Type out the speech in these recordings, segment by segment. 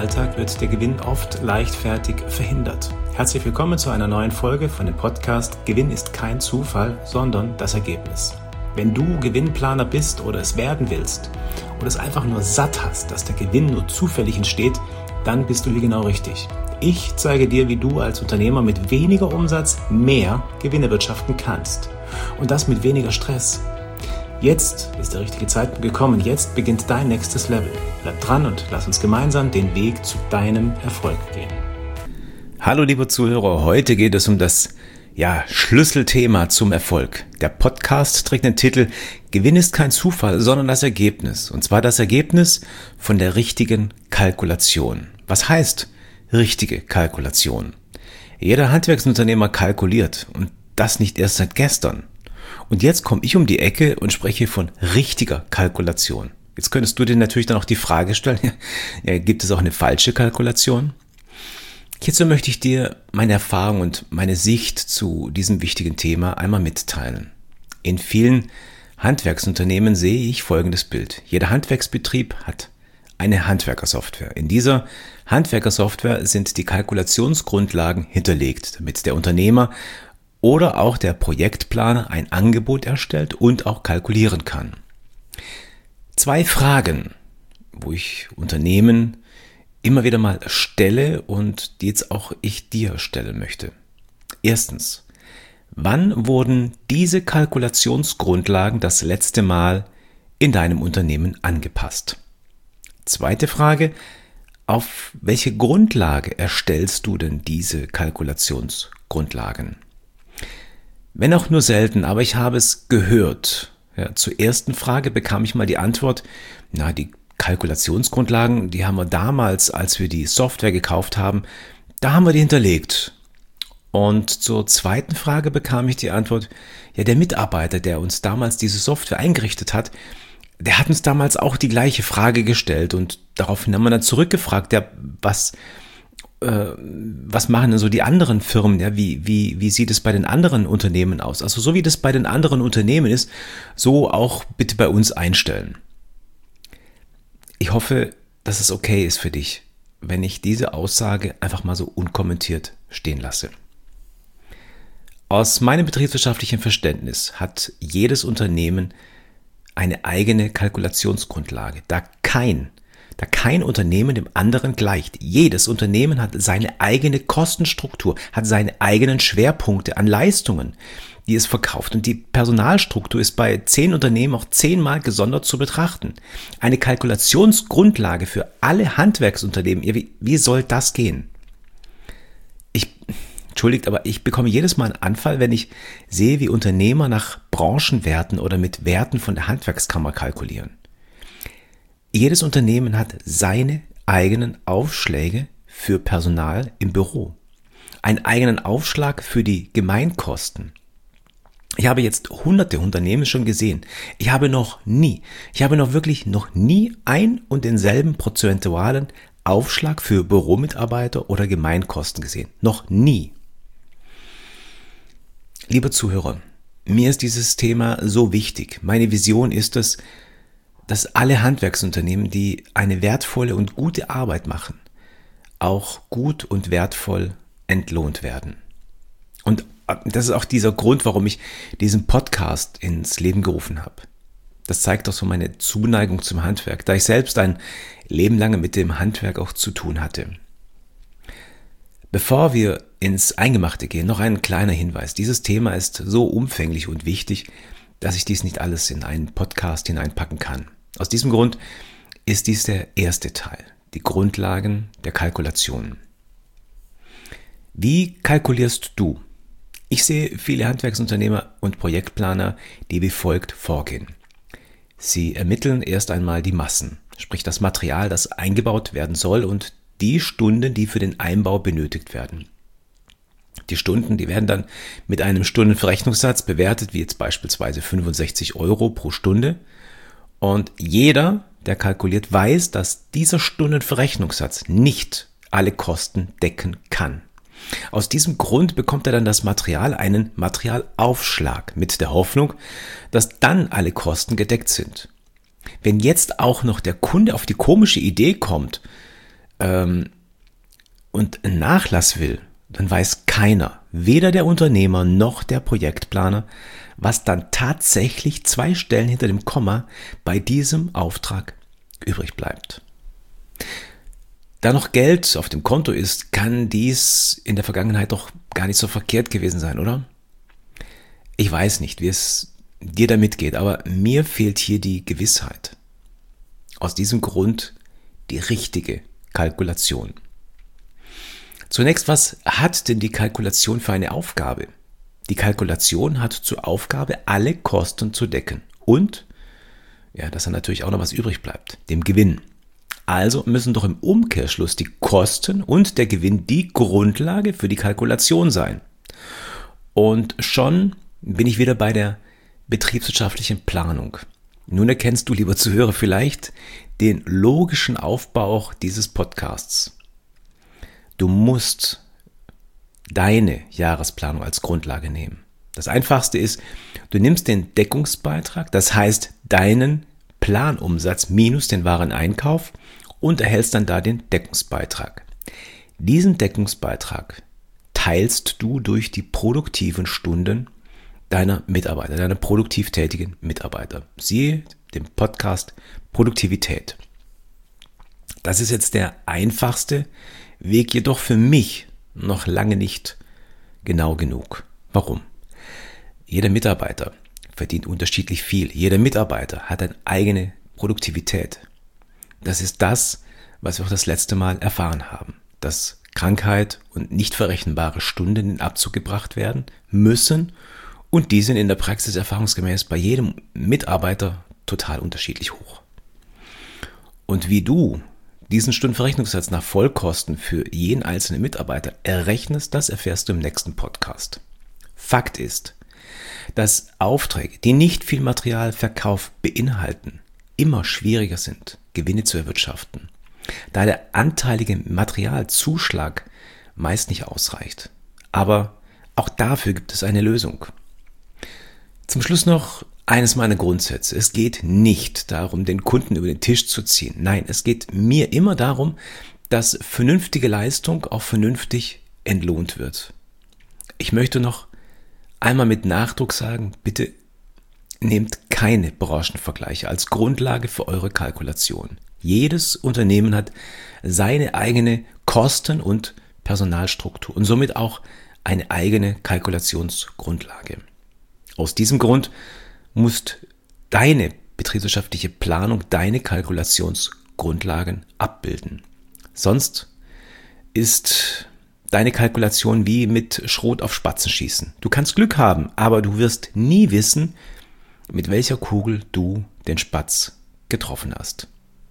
Alltag wird der Gewinn oft leichtfertig verhindert. Herzlich willkommen zu einer neuen Folge von dem Podcast Gewinn ist kein Zufall, sondern das Ergebnis. Wenn du Gewinnplaner bist oder es werden willst oder es einfach nur satt hast, dass der Gewinn nur zufällig entsteht, dann bist du hier genau richtig. Ich zeige dir, wie du als Unternehmer mit weniger Umsatz mehr Gewinn erwirtschaften kannst. Und das mit weniger Stress. Jetzt ist der richtige Zeitpunkt gekommen. Jetzt beginnt dein nächstes Level. Bleib dran und lass uns gemeinsam den Weg zu deinem Erfolg gehen. Hallo liebe Zuhörer, heute geht es um das Schlüsselthema zum Erfolg. Der Podcast trägt den Titel Gewinn ist kein Zufall, sondern das Ergebnis. Und zwar das Ergebnis von der richtigen Kalkulation. Was heißt richtige Kalkulation? Jeder Handwerksunternehmer kalkuliert und das nicht erst seit gestern. Und jetzt komme ich um die Ecke und spreche von richtiger Kalkulation. Jetzt könntest du dir natürlich dann auch die Frage stellen, gibt es auch eine falsche Kalkulation? Hierzu möchte ich dir meine Erfahrung und meine Sicht zu diesem wichtigen Thema einmal mitteilen. In vielen Handwerksunternehmen sehe ich folgendes Bild. Jeder Handwerksbetrieb hat eine Handwerkersoftware. In dieser Handwerkersoftware sind die Kalkulationsgrundlagen hinterlegt, damit der Unternehmer oder auch der Projektplaner ein Angebot erstellt und auch kalkulieren kann. 2 Fragen, wo ich Unternehmen immer wieder mal stelle und die jetzt auch ich dir stellen möchte. Erstens, wann wurden diese Kalkulationsgrundlagen das letzte Mal in deinem Unternehmen angepasst? Zweite Frage, auf welche Grundlage erstellst du denn diese Kalkulationsgrundlagen? Wenn auch nur selten, aber ich habe es gehört. Zur ersten Frage bekam ich mal die Antwort, die Kalkulationsgrundlagen, die haben wir damals, als wir die Software gekauft haben, da haben wir die hinterlegt. Und zur zweiten Frage bekam ich die Antwort, der Mitarbeiter, der uns damals diese Software eingerichtet hat, der hat uns damals auch die gleiche Frage gestellt und daraufhin haben wir dann zurückgefragt, was machen denn so die anderen Firmen? Wie sieht es bei den anderen Unternehmen aus? Also so wie das bei den anderen Unternehmen ist, so auch bitte bei uns einstellen. Ich hoffe, dass es okay ist für dich, wenn ich diese Aussage einfach mal so unkommentiert stehen lasse. Aus meinem betriebswirtschaftlichen Verständnis hat jedes Unternehmen eine eigene Kalkulationsgrundlage, da kein Unternehmen dem anderen gleicht. Jedes Unternehmen hat seine eigene Kostenstruktur, hat seine eigenen Schwerpunkte an Leistungen, die es verkauft. Und die Personalstruktur ist bei 10 Unternehmen auch 10-mal gesondert zu betrachten. Eine Kalkulationsgrundlage für alle Handwerksunternehmen, wie soll das gehen? Entschuldigt, aber ich bekomme jedes Mal einen Anfall, wenn ich sehe, wie Unternehmer nach Branchenwerten oder mit Werten von der Handwerkskammer kalkulieren. Jedes Unternehmen hat seine eigenen Aufschläge für Personal im Büro, einen eigenen Aufschlag für die Gemeinkosten. Ich habe jetzt hunderte Unternehmen schon gesehen. Ich habe noch nie ein und denselben prozentualen Aufschlag für Büromitarbeiter oder Gemeinkosten gesehen. Noch nie. Lieber Zuhörer, mir ist dieses Thema so wichtig. Meine Vision ist es, dass alle Handwerksunternehmen, die eine wertvolle und gute Arbeit machen, auch gut und wertvoll entlohnt werden. Und das ist auch dieser Grund, warum ich diesen Podcast ins Leben gerufen habe. Das zeigt auch so meine Zuneigung zum Handwerk, da ich selbst ein Leben lang mit dem Handwerk auch zu tun hatte. Bevor wir ins Eingemachte gehen, noch ein kleiner Hinweis. Dieses Thema ist so umfänglich und wichtig, dass ich dies nicht alles in einen Podcast hineinpacken kann. Aus diesem Grund ist dies der erste Teil, die Grundlagen der Kalkulation. Wie kalkulierst du? Ich sehe viele Handwerksunternehmer und Projektplaner, die wie folgt vorgehen. Sie ermitteln erst einmal die Massen, sprich das Material, das eingebaut werden soll und die Stunden, die für den Einbau benötigt werden. Die Stunden, die werden dann mit einem Stundenverrechnungssatz bewertet, wie jetzt beispielsweise 65 € pro Stunde. Und jeder, der kalkuliert, weiß, dass dieser Stundenverrechnungssatz nicht alle Kosten decken kann. Aus diesem Grund bekommt er dann das Material einen Materialaufschlag mit der Hoffnung, dass dann alle Kosten gedeckt sind. Wenn jetzt auch noch der Kunde auf die komische Idee kommt, und einen Nachlass will, dann weiß keiner, weder der Unternehmer noch der Projektplaner, was dann tatsächlich 2 Stellen hinter dem Komma bei diesem Auftrag übrig bleibt. Da noch Geld auf dem Konto ist, kann dies in der Vergangenheit doch gar nicht so verkehrt gewesen sein, oder? Ich weiß nicht, wie es dir damit geht, aber mir fehlt hier die Gewissheit. Aus diesem Grund die richtige Kalkulation. Zunächst, was hat denn die Kalkulation für eine Aufgabe? Die Kalkulation hat zur Aufgabe, alle Kosten zu decken und, ja, dass dann natürlich auch noch was übrig bleibt, dem Gewinn. Also müssen doch im Umkehrschluss die Kosten und der Gewinn die Grundlage für die Kalkulation sein. Und schon bin ich wieder bei der betriebswirtschaftlichen Planung. Nun erkennst du, lieber Zuhörer, vielleicht den logischen Aufbau dieses Podcasts. Du musst deine Jahresplanung als Grundlage nehmen. Das Einfachste ist, du nimmst den Deckungsbeitrag, das heißt deinen Planumsatz minus den Wareneinkauf und erhältst dann da den Deckungsbeitrag. Diesen Deckungsbeitrag teilst du durch die produktiven Stunden deiner Mitarbeiter, deiner produktiv tätigen Mitarbeiter. Siehe den Podcast Produktivität. Das ist jetzt der einfachste Weg, jedoch für mich noch lange nicht genau genug. Warum? Jeder Mitarbeiter verdient unterschiedlich viel. Jeder Mitarbeiter hat eine eigene Produktivität. Das ist das, was wir auch das letzte Mal erfahren haben. Dass Krankheit und nicht verrechenbare Stunden in den Abzug gebracht werden müssen und die sind in der Praxis erfahrungsgemäß bei jedem Mitarbeiter total unterschiedlich hoch. Und wie du diesen Stundenverrechnungssatz nach Vollkosten für jeden einzelnen Mitarbeiter errechnest, das erfährst du im nächsten Podcast. Fakt ist, dass Aufträge, die nicht viel Materialverkauf beinhalten, immer schwieriger sind, Gewinne zu erwirtschaften, da der anteilige Materialzuschlag meist nicht ausreicht. Aber auch dafür gibt es eine Lösung. Zum Schluss noch eines meiner Grundsätze. Es geht nicht darum, den Kunden über den Tisch zu ziehen. Nein, es geht mir immer darum, dass vernünftige Leistung auch vernünftig entlohnt wird. Ich möchte noch einmal mit Nachdruck sagen, bitte nehmt keine Branchenvergleiche als Grundlage für eure Kalkulation. Jedes Unternehmen hat seine eigene Kosten- und Personalstruktur und somit auch eine eigene Kalkulationsgrundlage. Aus diesem Grund muss deine betriebswirtschaftliche Planung deine Kalkulationsgrundlagen abbilden. Sonst ist deine Kalkulation wie mit Schrot auf Spatzen schießen. Du kannst Glück haben, aber du wirst nie wissen, mit welcher Kugel du den Spatz getroffen hast.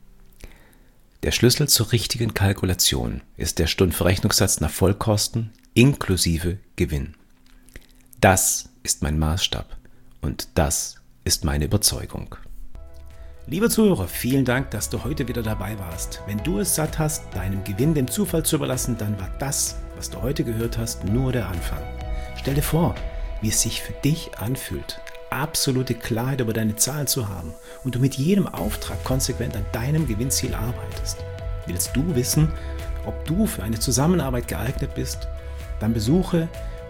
Der Schlüssel zur richtigen Kalkulation ist der Stundenverrechnungssatz nach Vollkosten inklusive Gewinn. Das ist mein Maßstab und das ist meine Überzeugung. Lieber Zuhörer, vielen Dank, dass du heute wieder dabei warst. Wenn du es satt hast, deinem Gewinn dem Zufall zu überlassen, dann war das, was du heute gehört hast, nur der Anfang. Stell dir vor, wie es sich für dich anfühlt, absolute Klarheit über deine Zahlen zu haben und du mit jedem Auftrag konsequent an deinem Gewinnziel arbeitest. Willst du wissen, ob du für eine Zusammenarbeit geeignet bist? Dann besuche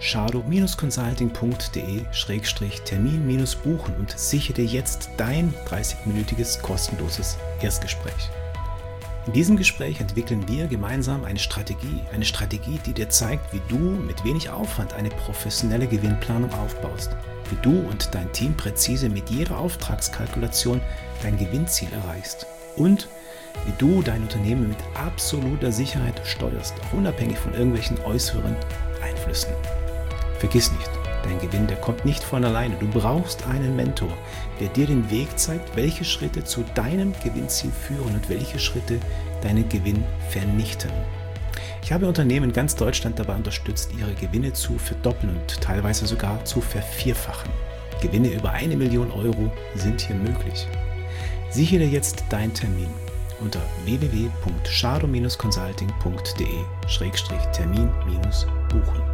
shadow-consulting.de/termin-buchen und sichere dir jetzt dein 30-minütiges kostenloses Erstgespräch. In diesem Gespräch entwickeln wir gemeinsam eine Strategie, die dir zeigt, wie du mit wenig Aufwand eine professionelle Gewinnplanung aufbaust, wie du und dein Team präzise mit jeder Auftragskalkulation dein Gewinnziel erreichst und wie du dein Unternehmen mit absoluter Sicherheit steuerst, auch unabhängig von irgendwelchen äußeren Einflüssen. Vergiss nicht, dein Gewinn, der kommt nicht von alleine. Du brauchst einen Mentor, der dir den Weg zeigt, welche Schritte zu deinem Gewinnziel führen und welche Schritte deinen Gewinn vernichten. Ich habe Unternehmen in ganz Deutschland dabei unterstützt, ihre Gewinne zu verdoppeln und teilweise sogar zu vervierfachen. Gewinne über 1 Million Euro sind hier möglich. Sichere jetzt deinen Termin unter www.shadow-consulting.de/termin-buchen.